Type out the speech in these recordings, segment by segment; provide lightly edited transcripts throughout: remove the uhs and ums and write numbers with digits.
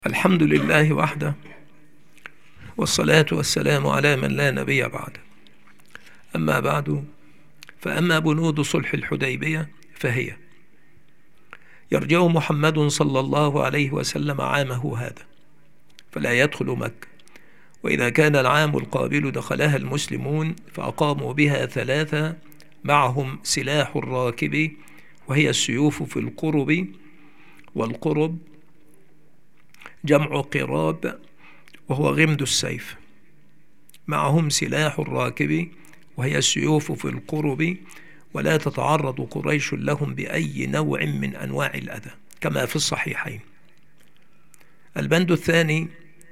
الحمد لله وحده، والصلاة والسلام على من لا نبي بعده. أما بعد، فأما بنود صلح الحديبية فهي: يرجع محمد صلى الله عليه وسلم عامه هذا فلا يدخل مكة، وإذا كان العام القابل دخلها المسلمون فأقاموا بها 3 معهم سلاح الراكب، وهي السيوف في القرب، والقرب جمع قراب وهو غمد السيف. معهم سلاح الراكب وهي السيوف في القرب، ولا تتعرض قريش لهم بأي نوع من أنواع الأذى كما في الصحيحين. البند الثاني: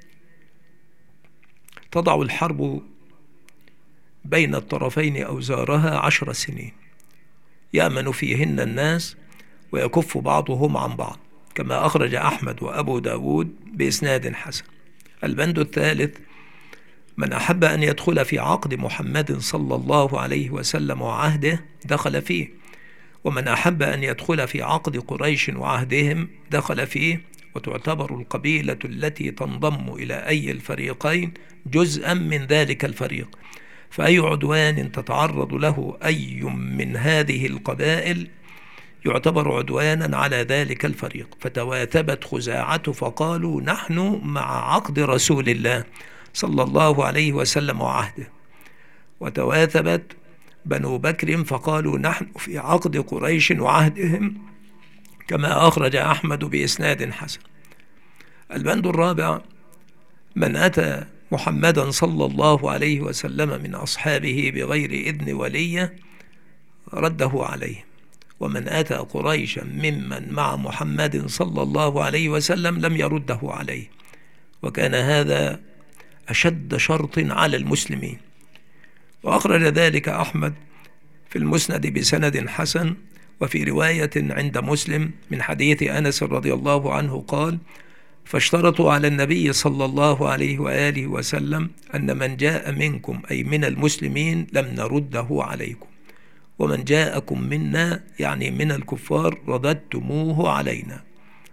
تضع الحرب بين الطرفين أوزارها 10 سنين يأمن فيهن الناس ويكف بعضهم عن بعض، كما أخرج أحمد وأبو داود بإسناد حسن. البند الثالث: من أحب أن يدخل في عقد محمد صلى الله عليه وسلم وعهده دخل فيه، ومن أحب أن يدخل في عقد قريش وعهدهم دخل فيه، وتعتبر القبيلة التي تنضم إلى أي الفريقين جزءا من ذلك الفريق، فأي عدوان تتعرض له أي من هذه القبائل يعتبر عدوانا على ذلك الفريق. فتواثبت خزاعة فقالوا: نحن مع عقد رسول الله صلى الله عليه وسلم وعهده. وتواثبت بنو بكر فقالوا: نحن في عقد قريش وعهدهم، كما أخرج أحمد بإسناد حسن. البند الرابع: من أتى محمدا صلى الله عليه وسلم من أصحابه بغير إذن وليه رده عليه، ومن أتى قريشا ممن مع محمد صلى الله عليه وسلم لم يرده عليه، وكان هذا أشد شرط على المسلمين. وأخرج ذلك أحمد في المسند بسند حسن، وفي رواية عند مسلم من حديث أنس رضي الله عنه قال: فاشترطوا على النبي صلى الله عليه وآله وسلم أن من جاء منكم أي من المسلمين لم نرده عليكم، ومن جاءكم منا يعني من الكفار رددتموه علينا.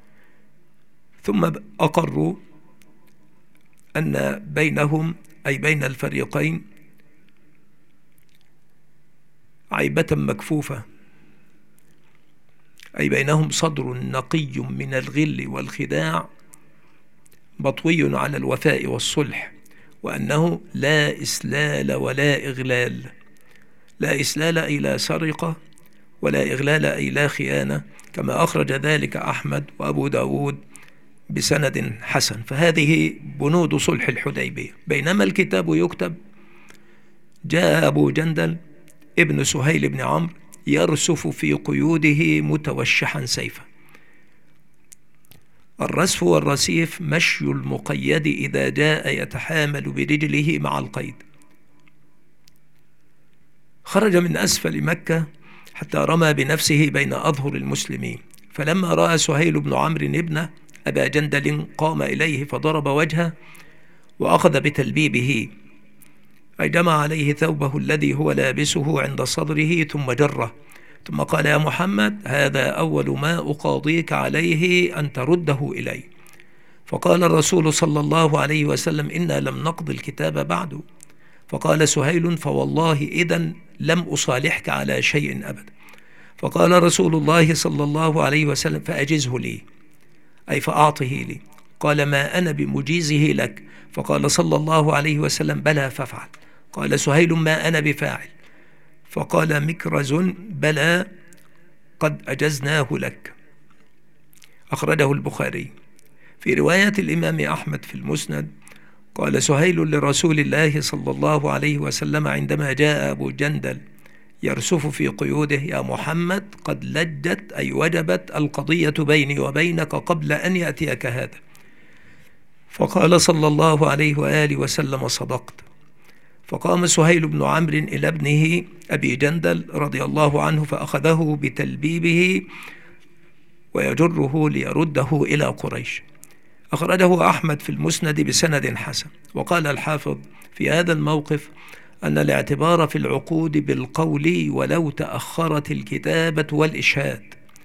ثم أقروا أن بينهم أي بين الفريقين عيبة مكفوفة، أي بينهم صدر نقي من الغل والخداع مطوي على الوفاء والصلح، وأنه لا إسلال ولا إغلال. لا إسلال أي لا سرقة، ولا إغلال أي لا خيانة، كما أخرج ذلك أحمد وأبو داود بسند حسن. فهذه بنود صلح الحديبية. بينما الكتاب يكتب، جاء أبو جندل ابن سهيل بن عمرو يرسف في قيوده متوشحا سيفا. الرسف والرسيف مشي المقيد إذا جاء يتحامل برجله مع القيد. خرج من أسفل مكة حتى رمى بنفسه بين أظهر المسلمين، فلما رأى سهيل بن عمرو ابنه أبا جندل قام إليه فضرب وجهه وأخذ بتلبيبه، أي جمع عليه ثوبه الذي هو لابسه عند صدره ثم جره، ثم قال: يا محمد، هذا أول ما أقاضيك عليه أن ترده إلي. فقال الرسول صلى الله عليه وسلم: إنا لم نقض الكتاب بعد. فقال سهيل: فوالله إذن لم أصالحك على شيء أبدا. فقال رسول الله صلى الله عليه وسلم: فأجزه لي، أي فأعطه لي. قال: ما أنا بمجيزه لك. فقال صلى الله عليه وسلم: بلى فافعل. قال سهيل: ما أنا بفاعل. فقال مكرز: بلى قد أجزناه لك. أخرجه البخاري. في رواية الإمام أحمد في المسند قال سهيل لرسول الله صلى الله عليه وسلم عندما جاء أبو جندل يرسف في قيوده: يا محمد، قد لجت أي وجبت القضية بيني وبينك قبل أن يأتيك هذا. فقال صلى الله عليه وآله وسلم: صدقت. فقام سهيل بن عمرو إلى ابنه أبي جندل رضي الله عنه فأخذه بتلبيبه ويجره ليرده إلى قريش. أخرجه أحمد في المسند بسند حسن. وقال الحافظ في هذا الموقف أن الاعتبار في العقود بالقول ولو تأخرت الكتابة والإشهاد،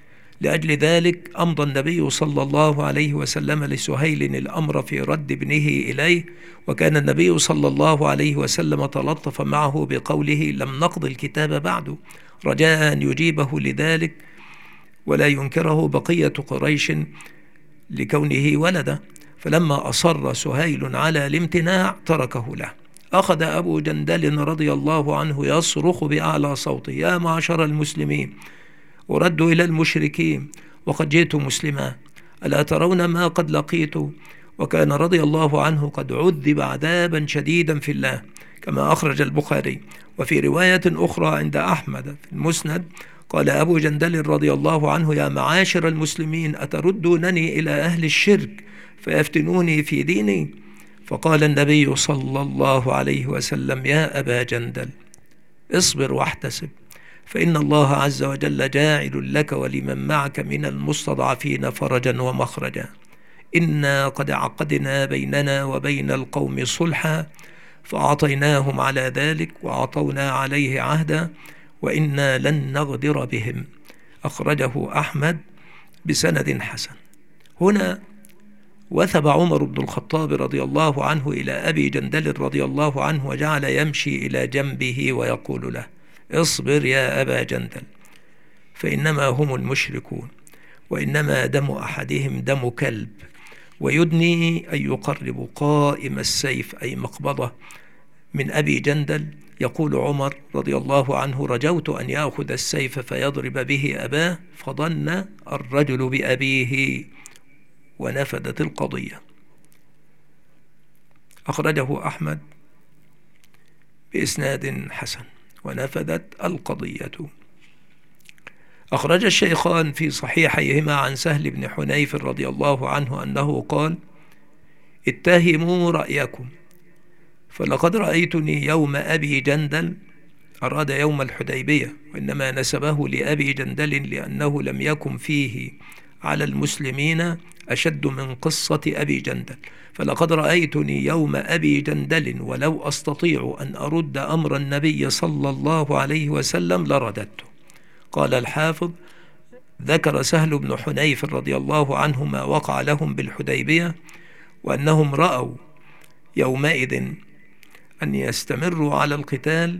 لأجل ذلك أمضى النبي صلى الله عليه وسلم لسهيل الأمر في رد ابنه إليه، وكان النبي صلى الله عليه وسلم تلطف معه بقوله: لم نقض الكتاب بعد، رجاء أن يجيبه لذلك ولا ينكره بقية قريش لكونه ولدا. فلما أصر سهيل على الامتناع تركه له. أخذ أبو جندل رضي الله عنه يصرخ بأعلى صوته: يا معشر المسلمين، أرد إلى المشركين وقد جئت مسلما، ألا ترون ما قد لقيت؟ وكان رضي الله عنه قد عذب عذابا شديدا في الله، كما أخرج البخاري. وفي رواية أخرى عند أحمد في المسند قال أبو جندل رضي الله عنه: يا معاشر المسلمين، أتردونني إلى أهل الشرك فيفتنوني في ديني؟ فقال النبي صلى الله عليه وسلم: يا أبا جندل، اصبر واحتسب، فإن الله عز وجل جاعل لك ولمن معك من المستضعفين فرجا ومخرجا. إنا قد عقدنا بيننا وبين القوم صلحا، فأعطيناهم على ذلك وأعطونا عليه عهدا، وإنا لن نغدر بهم. أخرجه أحمد بسند حسن. هنا وثب عمر بن الخطاب رضي الله عنه إلى أبي جندل رضي الله عنه، وجعل يمشي إلى جنبه ويقول له: اصبر يا أبا جندل، فإنما هم المشركون، وإنما دم أحدهم دم كلب، ويدني أن يقرب قائم السيف أي مقبضة من أبي جندل. يقول عمر رضي الله عنه: رجوت أن يأخذ السيف فيضرب به أباه، فظن الرجل بأبيه ونفدت القضية. أخرجه أحمد بإسناد حسن. ونفدت القضية. أخرج الشيخان في صحيحيهما عن سهل بن حنيف رضي الله عنه أنه قال: اتهموا رأيكم، فلقد رأيتني يوم أبي جندل، أراد يوم الحديبية، وإنما نسبه لأبي جندل لأنه لم يكن فيه على المسلمين أشد من قصة أبي جندل. فلقد رأيتني يوم أبي جندل ولو أستطيع أن أرد أمر النبي صلى الله عليه وسلم لرددته. قال الحافظ: ذكر سهل بن حنيف رضي الله عنه ما وقع لهم بالحديبية، وأنهم رأوا يومئذ أن يستمروا على القتال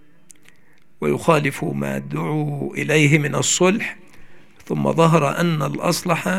ويخالفوا ما دعوا إليه من الصلح، ثم ظهر أن الأصلح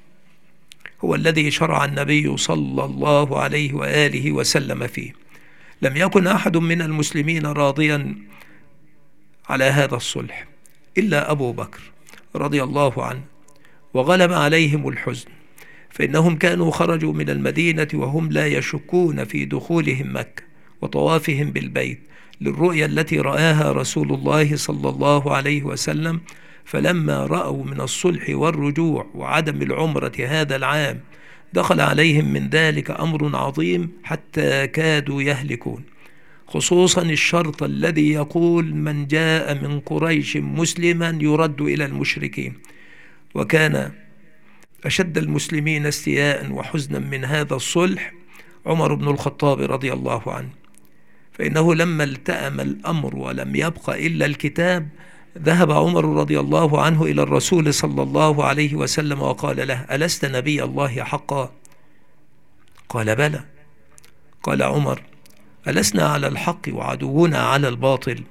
هو الذي شرع النبي صلى الله عليه وآله وسلم فيه. لم يكن أحد من المسلمين راضيا على هذا الصلح إلا أبو بكر رضي الله عنه، وغلب عليهم الحزن، فإنهم كانوا خرجوا من المدينة وهم لا يشكون في دخولهم مكة وطوافهم بالبيت للرؤيا التي رآها رسول الله صلى الله عليه وسلم. فلما رأوا من الصلح والرجوع وعدم العمرة هذا العام دخل عليهم من ذلك أمر عظيم حتى كادوا يهلكون، خصوصا الشرط الذي يقول: من جاء من قريش مسلما يرد إلى المشركين. وكان أشد المسلمين استياء وحزنا من هذا الصلح عمر بن الخطاب رضي الله عنه، فإنه لما التأم الأمر ولم يبق إلا الكتاب ذهب عمر رضي الله عنه إلى الرسول صلى الله عليه وسلم وقال له: ألست نبي الله حقا؟ قال: بلى. قال عمر: ألسنا على الحق وعدونا على الباطل؟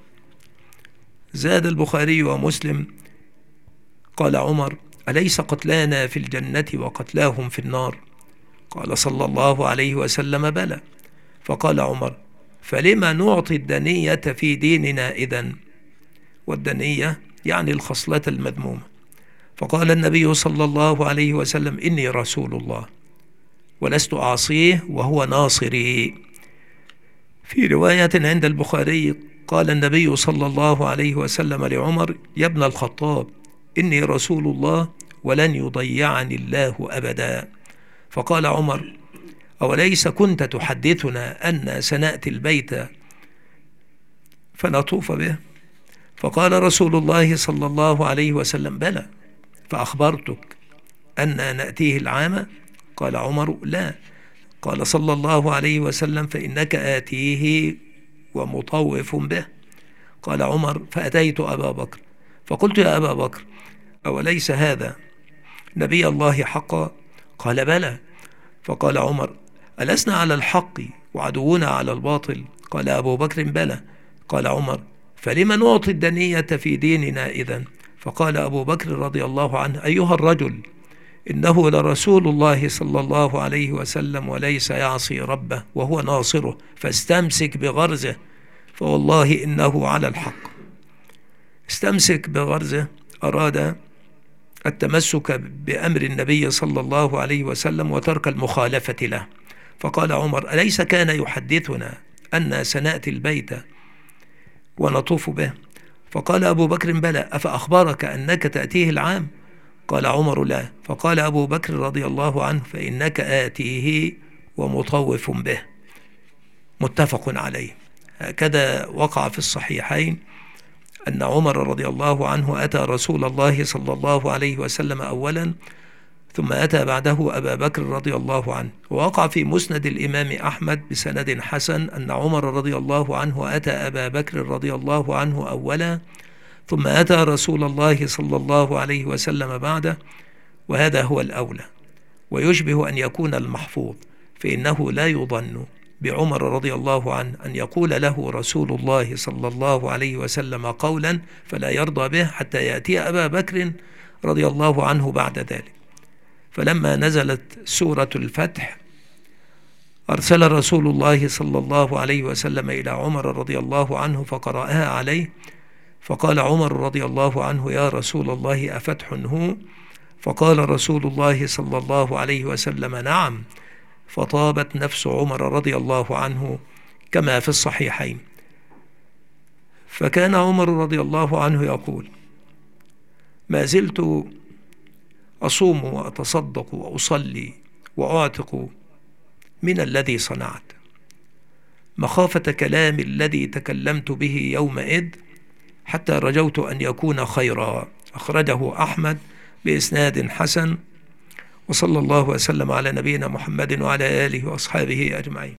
زاد البخاري ومسلم: قال عمر: أليس قتلانا في الجنة وقتلاهم في النار؟ قال صلى الله عليه وسلم: بلى. فقال عمر: فلما نعطي الدنية في ديننا إذن؟ والدنية يعني الخصلة المذمومة. فقال النبي صلى الله عليه وسلم: إني رسول الله ولست أعصيه وهو ناصري. في رواية عند البخاري قال النبي صلى الله عليه وسلم لعمر: يا ابن الخطاب، إني رسول الله ولن يضيعني الله أبدا. فقال عمر: أوليس كنت تحدثنا أن سنأتي البيت فنطوف به؟ فقال رسول الله صلى الله عليه وسلم: بلى. فأخبرتك أن نأتيه العام؟ قال عمر: لا. قال صلى الله عليه وسلم: فإنك آتيه ومطوف به. قال عمر: فأتيت أبا بكر فقلت: يا أبا بكر، أوليس هذا نبي الله حقا؟ قال بلى. فقال عمر: ألسنا على الحق وعدونا على الباطل؟ قال أبو بكر: بلى. قال عمر: فلم نعطي الدنية في ديننا إذن؟ فقال أبو بكر رضي الله عنه: أيها الرجل، إنه لرسول الله صلى الله عليه وسلم وليس يعصي ربه وهو ناصره، فاستمسك بغرزه، فوالله إنه على الحق. استمسك بغرزه أراد التمسك بأمر النبي صلى الله عليه وسلم وترك المخالفة له. فقال عمر: أليس كان يحدثنا أن سنأتي البيت ونطوف به؟ فقال أبو بكر: بلى. أفأخبرك أنك تأتيه العام؟ قال عمر: لا. فقال أبو بكر رضي الله عنه: فإنك آتيه ومطوف به. متفق عليه. هكذا وقع في الصحيحين أن عمر رضي الله عنه أتى رسول الله صلى الله عليه وسلم أولا، ثم أتى بعده أبا بكر رضي الله عنه. ووقع في مسند الإمام أحمد بسند حسن أن عمر رضي الله عنه أتى أبا بكر رضي الله عنه أولا، ثم أتى رسول الله صلى الله عليه وسلم بعده، وهذا هو الأولى، ويشبه أن يكون المحفوظ، فإنه لا يظن بعمر رضي الله عنه أن يقول له رسول الله صلى الله عليه وسلم قولا فلا يرضى به حتى يأتي أبا بكر رضي الله عنه بعد ذلك. فلما نزلت سورة الفتح أرسل رسول الله صلى الله عليه وسلم إلى عمر رضي الله عنه فقرأها عليه، فقال عمر رضي الله عنه: يا رسول الله، أفتح هو؟ فقال رسول الله صلى الله عليه وسلم: نعم. فطابت نفس عمر رضي الله عنه كما في الصحيحين. فكان عمر رضي الله عنه يقول: ما زلت أصوم وأتصدق وأصلي وأعتق من الذي صنعت، مخافة كلام الذي تكلمت به يومئذ، حتى رجوت أن يكون خيرا. أخرجه أحمد بإسناد حسن. وصلى الله وسلم على نبينا محمد وعلى آله وأصحابه أجمعين.